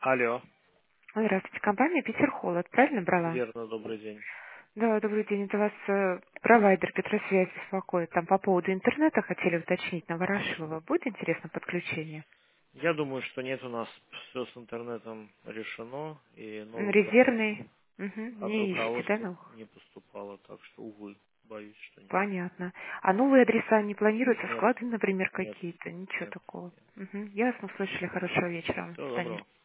Алло, Здравствуйте, компания Питер Холод, правильно брала? верно, добрый день. Да, добрый день, это вас провайдер Петросвязь беспокоит. Там по поводу интернета хотели уточнить на Ворошилова. Будет интересно подключение? Я думаю, что нет, у нас все с интернетом решено, и новых заказов Резервный? Угу, от не ищете, да, руководства новых? не поступало, так что, увы, боюсь, что нет. Понятно. А новые адреса не планируются? Нет, Склады, например, нет, какие-то? Ничего нет, такого. нет. Угу. Ясно, услышали. Хорошего вечера. До Всего свидания. доброго.